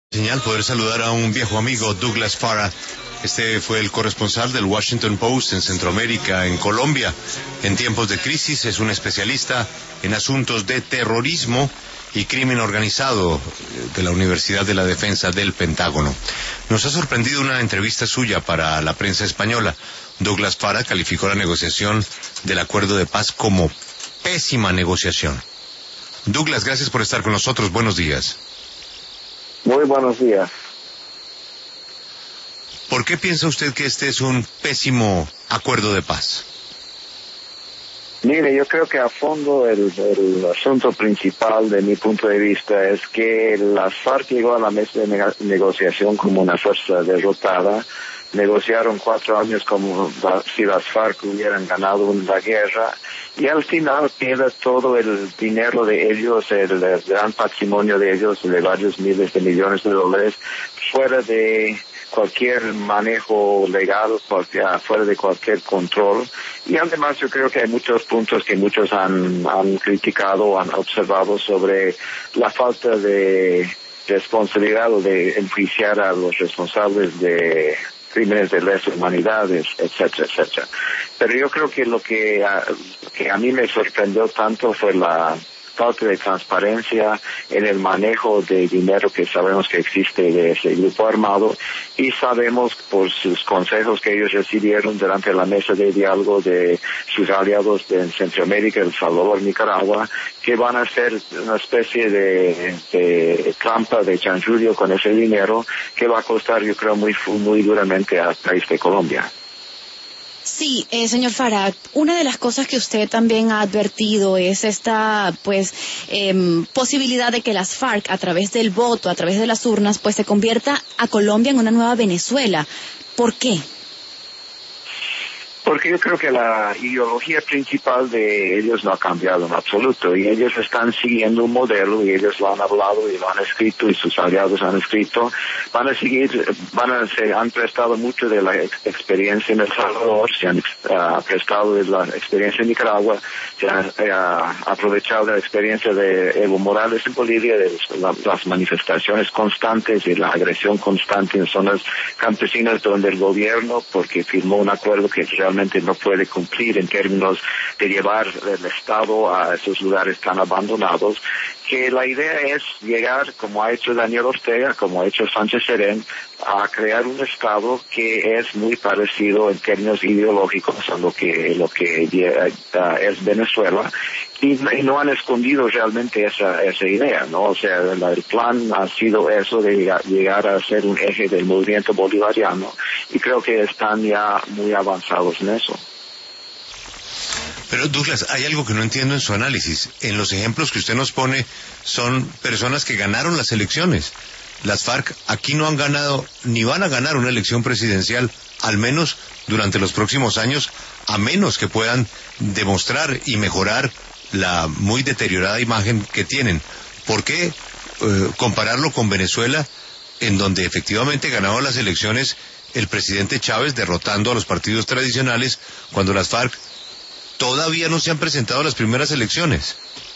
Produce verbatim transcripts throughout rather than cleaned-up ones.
Señal poder saludar a un viejo amigo, Douglas Farah. Este fue el corresponsal del Washington Post en Centroamérica, en Colombia. En tiempos de crisis es un especialista en asuntos de terrorismo y crimen organizado de la Universidad de la Defensa del Pentágono. Nos ha sorprendido una entrevista suya para la prensa española. Douglas Farah calificó la negociación del acuerdo de paz como pésima negociación. Douglas, gracias por estar con nosotros. Buenos días. Muy buenos días. ¿Por qué piensa usted que este es un pésimo acuerdo de paz? Mire, yo creo que a fondo el, el asunto principal de mi punto de vista es que las FARC llegó a la mesa de negociación como una fuerza derrotada. Negociaron cuatro años como si las FARC hubieran ganado la guerra y al final queda todo el dinero de ellos, el, el gran patrimonio de ellos, de varios miles de millones de dólares, fuera de cualquier manejo legal, cualquier, fuera de cualquier control. Y además yo creo que hay muchos puntos que muchos han, han criticado, han observado sobre la falta de responsabilidad o de enjuiciar a los responsables de crímenes de lesa humanidades, etcétera, etcétera. Pero yo creo que lo que a, que a mí me sorprendió tanto fue la falta de transparencia en el manejo de dinero que sabemos que existe de ese grupo armado y sabemos por sus consejos que ellos recibieron durante la mesa de diálogo de sus aliados en Centroamérica, El Salvador, Nicaragua, que van a hacer una especie de, de trampa, de chanchullo con ese dinero que va a costar, yo creo, muy, muy duramente al país de Colombia. Sí, eh, señor Farah, una de las cosas que usted también ha advertido es esta, pues, eh, posibilidad de que las FARC, a través del voto, a través de las urnas, pues se convierta a Colombia en una nueva Venezuela. ¿Por qué? Porque yo creo que la ideología principal de ellos no ha cambiado en absoluto y ellos están siguiendo un modelo y ellos lo han hablado y lo han escrito y sus aliados han escrito. Van a seguir, van a, se han prestado mucho de la ex experiencia en El Salvador, se han uh, prestado de la experiencia en Nicaragua, se han uh, aprovechado de la experiencia de Evo Morales en Bolivia, de la, las manifestaciones constantes y la agresión constante en zonas campesinas donde el gobierno, porque firmó un acuerdo que realmente no puede cumplir en términos de llevar el Estado a esos lugares tan abandonados, que la idea es llegar, como ha hecho Daniel Ortega, como ha hecho Sánchez Serén, a crear un Estado que es muy parecido en términos ideológicos a lo que, lo que uh, es Venezuela. Y, y no han escondido realmente esa, esa idea, ¿no? O sea, el, el plan ha sido eso de llegar, llegar a ser un eje del movimiento bolivariano y creo que están ya muy avanzados en eso. Pero Douglas, hay algo que no entiendo en su análisis. En los ejemplos que usted nos pone son personas que ganaron las elecciones. Las FARC aquí no han ganado ni van a ganar una elección presidencial, al menos durante los próximos años, a menos que puedan demostrar y mejorar la muy deteriorada imagen que tienen. ¿Por qué eh, compararlo con Venezuela, en donde efectivamente ganaba las elecciones el presidente Chávez derrotando a los partidos tradicionales, cuando las FARC todavía no se han presentado a las primeras elecciones?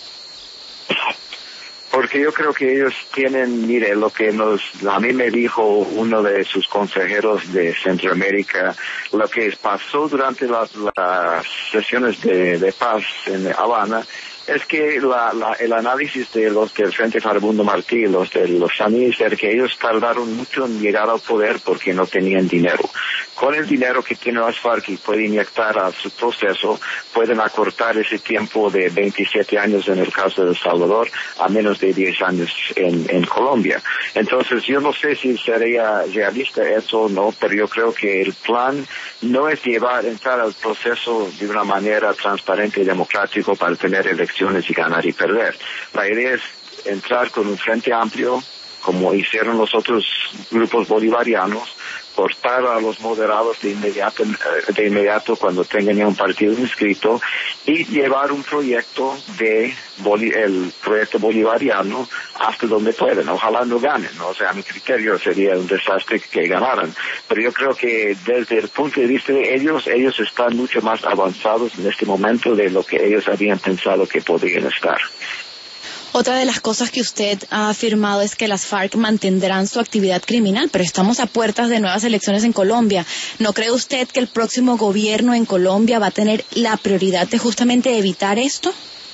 Porque yo creo que ellos tienen, mire, lo que nos, a mí me dijo uno de sus consejeros de Centroamérica, lo que pasó durante las, las sesiones de, de paz en Habana, es que la, la, el análisis de los del Frente Farabundo Martí, los de los Samis, era que ellos tardaron mucho en llegar al poder porque no tenían dinero. Con el dinero que tiene las FARC y puede inyectar a su proceso, pueden acortar ese tiempo de veintisiete años en el caso de El Salvador a menos de diez años en, en Colombia. Entonces yo no sé si sería realista eso o no, pero yo creo que el plan no es llevar, entrar al proceso de una manera transparente y democrático para tener elecciones y ganar y perder. La idea es entrar con un frente amplio, como hicieron los otros grupos bolivarianos, cortar a los moderados de inmediato, de inmediato cuando tengan ya un partido inscrito y llevar un proyecto de boli, el proyecto bolivariano hasta donde pueden. Ojalá no ganen, ¿no? O sea, a mi criterio sería un desastre que ganaran. Pero yo creo que desde el punto de vista de ellos, ellos están mucho más avanzados en este momento de lo que ellos habían pensado que podrían estar. Otra de las cosas que usted ha afirmado es que las FARC mantendrán su actividad criminal, pero estamos a puertas de nuevas elecciones en Colombia. ¿No cree usted que el próximo gobierno en Colombia va a tener la prioridad de justamente evitar esto?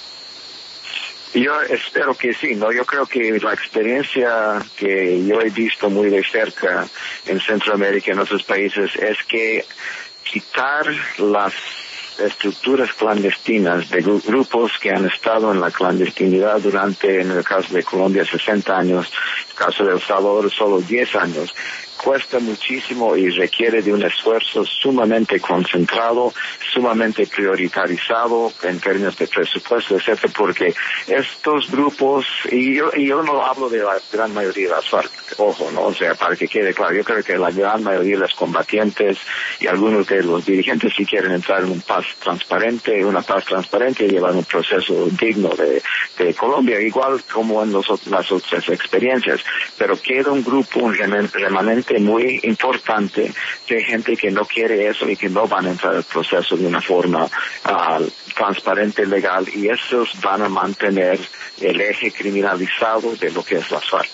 Yo espero que sí, ¿no? Yo creo que la experiencia que yo he visto muy de cerca en Centroamérica y en otros países es que quitar las estructuras clandestinas de grupos que han estado en la clandestinidad durante, en el caso de Colombia, sesenta años, en el caso de El Salvador, solo diez años, cuesta muchísimo y requiere de un esfuerzo sumamente concentrado, sumamente priorizado en términos de presupuesto, etcétera, porque estos grupos, y yo, y yo no hablo de la gran mayoría de las FARC, ojo, ¿no? O sea, para que quede claro, yo creo que la gran mayoría de los combatientes y algunos de los dirigentes sí quieren entrar en un paz transparente, una paz transparente y llevar un proceso digno de, de Colombia, igual como en los, las otras experiencias, pero queda un grupo, un remanente muy importante de gente que no quiere eso y que no van a entrar al proceso de una forma uh, transparente, legal, y esos van a mantener el eje criminalizado de lo que es la FARC.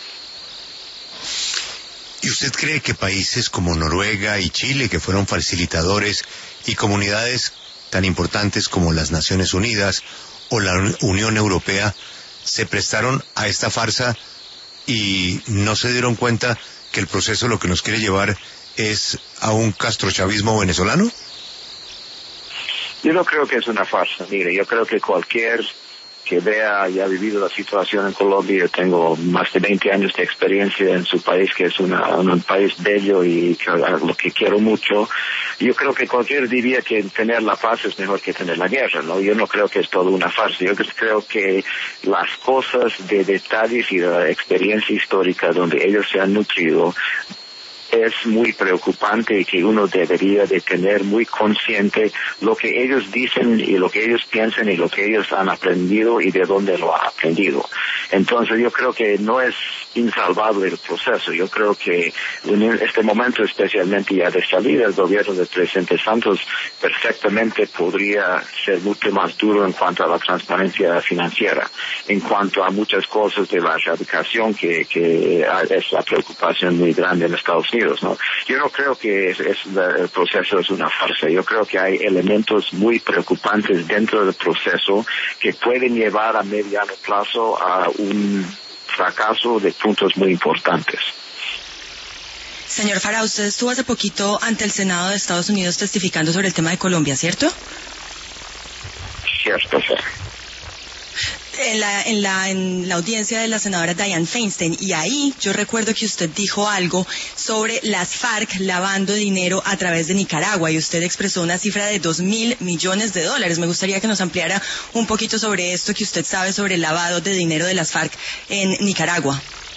¿Y usted cree que países como Noruega y Chile, que fueron facilitadores, y comunidades tan importantes como las Naciones Unidas o la Unión Europea, se prestaron a esta farsa y no se dieron cuenta que el proceso lo que nos quiere llevar es a un castrochavismo venezolano? Yo no creo que es una farsa. Mire, yo creo que cualquier que vea y ha vivido la situación en Colombia, yo tengo más de veinte años de experiencia en su país, que es una, un país bello y que, lo que quiero mucho. Yo creo que cualquiera diría que tener la paz es mejor que tener la guerra, ¿no? Yo no creo que es todo una farsa. Yo creo que las cosas de detalles y de la experiencia histórica donde ellos se han nutrido es muy preocupante y que uno debería de tener muy consciente lo que ellos dicen y lo que ellos piensan y lo que ellos han aprendido y de dónde lo han aprendido. Entonces yo creo que no es insalvable el proceso. Yo creo que en este momento, especialmente ya de salida, el gobierno del presidente Santos perfectamente podría ser mucho más duro en cuanto a la transparencia financiera, en cuanto a muchas cosas de la erradicación que, que es la preocupación muy grande en Estados Unidos. ¿No? Yo no creo que es, es, el proceso es una farsa. Yo creo que hay elementos muy preocupantes dentro del proceso que pueden llevar a mediano plazo a un fracaso de puntos muy importantes. Señor Farah, usted estuvo hace poquito ante el Senado de Estados Unidos testificando sobre el tema de Colombia, ¿cierto? Cierto, sí. En la, en la, en la audiencia de la senadora Dianne Feinstein, y ahí yo recuerdo que usted dijo algo sobre las FARC lavando dinero a través de Nicaragua, y usted expresó una cifra de dos mil millones de dólares. Me gustaría que nos ampliara un poquito sobre esto que usted sabe sobre el lavado de dinero de las FARC en Nicaragua.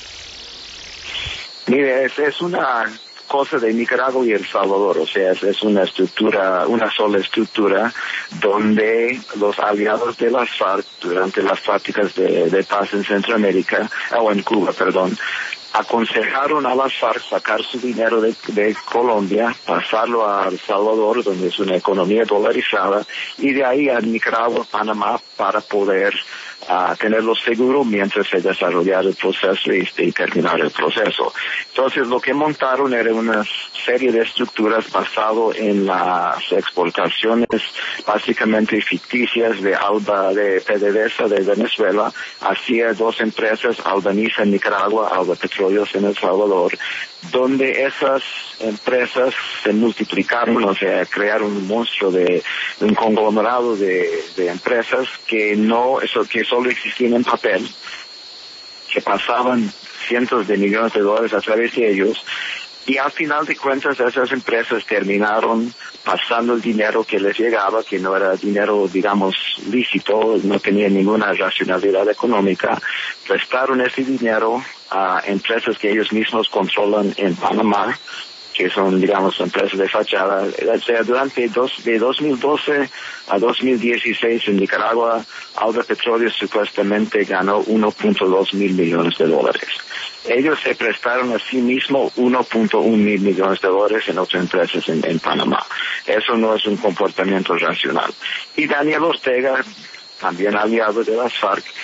Mire, es, es una cosa de Nicaragua y El Salvador, o sea, es, es una estructura, una sola estructura donde los aliados de las FARC durante las prácticas de, de paz en Centroamérica, o en Cuba, perdón, aconsejaron a las FARC sacar su dinero de, de Colombia, pasarlo a El Salvador, donde es una economía dolarizada, y de ahí a Nicaragua, Panamá, para poder a tenerlo seguro mientras se desarrollara el proceso y, y terminar el proceso. Entonces lo que montaron era una serie de estructuras basado en las exportaciones básicamente ficticias de Alba, de PDVSA de Venezuela hacia dos empresas, Albaniza en Nicaragua, Alba Petróleos en El Salvador, donde esas empresas se multiplicaron, o sea, crearon un monstruo de un conglomerado de, de empresas que no, eso que solo existían en papel, que pasaban cientos de millones de dólares a través de ellos, y al final de cuentas esas empresas terminaron pasando el dinero que les llegaba, que no era dinero, digamos, lícito, no tenía ninguna racionalidad económica, prestaron ese dinero a empresas que ellos mismos controlan en Panamá, que son, digamos, empresas de fachada. O sea, durante dos, de dos mil doce a dos mil dieciséis en Nicaragua, Alba Petróleo supuestamente ganó uno punto dos mil millones de dólares. Ellos se prestaron a sí mismos uno punto uno mil millones de dólares en otras empresas en, en Panamá. Eso no es un comportamiento racional. Y Daniel Ortega, también aliado de las FARC,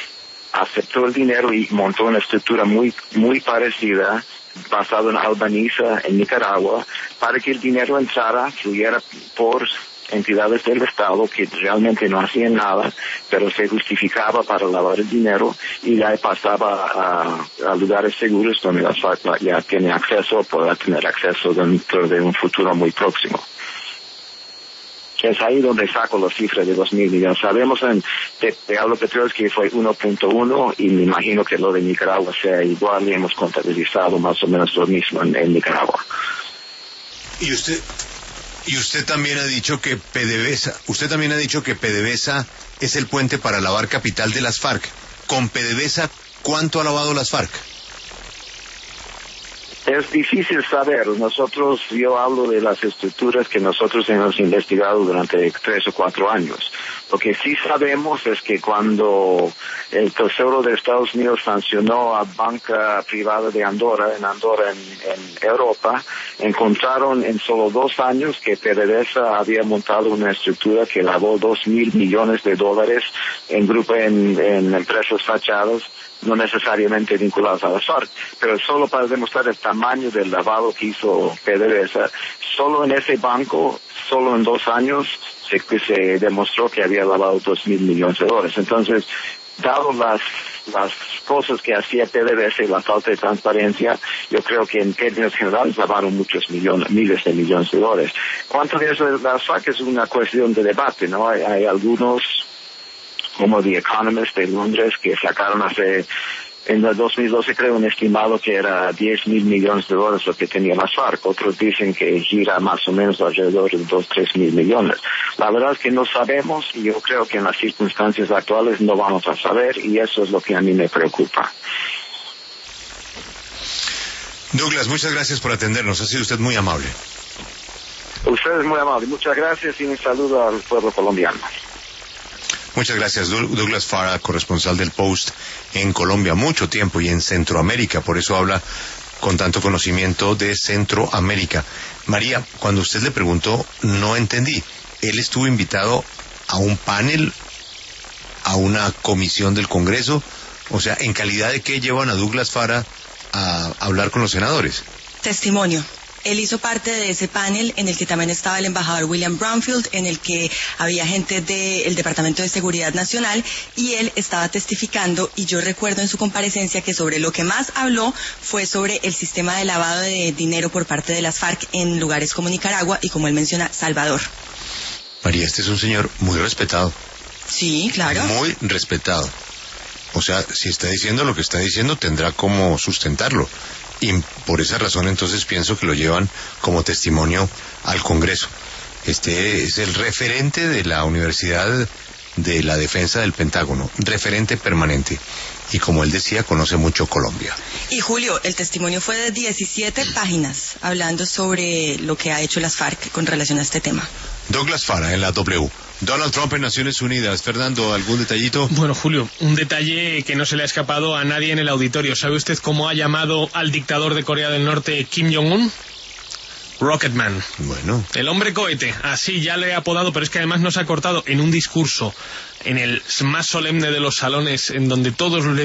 aceptó el dinero y montó una estructura muy, muy parecida, basado en Albaniza, en Nicaragua, para que el dinero entrara, fluyera por entidades del Estado que realmente no hacían nada, pero se justificaba para lavar el dinero y ya pasaba a, a lugares seguros donde la FARC ya tiene acceso o podrá tener acceso dentro de un futuro muy próximo. Es ahí donde saco la cifra de dos mil millones. Sabemos en de Pablo Petros que fue uno punto uno y me imagino que lo de Nicaragua sea igual y hemos contabilizado más o menos lo mismo en, en Nicaragua. Y usted y usted también ha dicho que PDVSA, usted también ha dicho que PDVSA es el puente para lavar capital de las FARC. Con PDVSA, ¿cuánto ha lavado las FARC? Es difícil saber. Nosotros, yo hablo de las estructuras que nosotros hemos investigado durante tres o cuatro años. Lo que sí sabemos es que cuando el Tesoro de Estados Unidos sancionó a banca privada de Andorra, en Andorra, en, en Europa, encontraron en solo dos años que PDVSA había montado una estructura que lavó dos mil millones de dólares en grupo en, en empresas fachadas, no necesariamente vinculados a la FARC, pero solo para demostrar el tamaño del lavado que hizo PDVSA, solo en ese banco, solo en dos años, se, se demostró que había lavado dos mil millones de dólares. Entonces, dado las las cosas que hacía PDVSA y la falta de transparencia, yo creo que en términos generales lavaron muchos millones, miles de millones de dólares. ¿Cuánto de eso de las FARC es una cuestión de debate, no? Hay, hay algunos como The Economist de Londres, que sacaron hace, en el dos mil doce creo, un estimado que era diez mil millones de dólares lo que tenía las FARC. Otros dicen que gira más o menos alrededor de dos, tres mil millones. La verdad es que no sabemos y yo creo que en las circunstancias actuales no vamos a saber y eso es lo que a mí me preocupa. Douglas, muchas gracias por atendernos. Ha sido usted muy amable. Usted es muy amable. Muchas gracias y un saludo al pueblo colombiano. Muchas gracias, Douglas Farah, corresponsal del Post en Colombia, mucho tiempo y en Centroamérica, por eso habla con tanto conocimiento de Centroamérica. María, cuando usted le preguntó, no entendí. Él estuvo invitado a un panel, a una comisión del Congreso, o sea, ¿en calidad de qué llevan a Douglas Farah a hablar con los senadores? Testimonio. Él hizo parte de ese panel en el que también estaba el embajador William Bromfield, en el que había gente del Departamento de Seguridad Nacional y él estaba testificando y yo recuerdo en su comparecencia que sobre lo que más habló fue sobre el sistema de lavado de dinero por parte de las FARC en lugares como Nicaragua y, como él menciona, Salvador. María, este es un señor muy respetado. Sí, claro. Muy respetado. O sea, si está diciendo lo que está diciendo, tendrá cómo sustentarlo. Y por esa razón entonces pienso que lo llevan como testimonio al Congreso. Este es el referente de la Universidad de la Defensa del Pentágono, referente permanente. Y como él decía, conoce mucho Colombia. Y Julio, el testimonio fue de diecisiete páginas, hablando sobre lo que ha hecho las FARC con relación a este tema. Douglas Farah en la W. Donald Trump en Naciones Unidas. Fernando, ¿algún detallito? Bueno, Julio, un detalle que no se le ha escapado a nadie en el auditorio. ¿Sabe usted cómo ha llamado al dictador de Corea del Norte, Kim Jong-un? Rocketman. Bueno. El hombre cohete, así ya le he apodado, pero es que además nos ha cortado en un discurso, en el más solemne de los salones, en donde todos le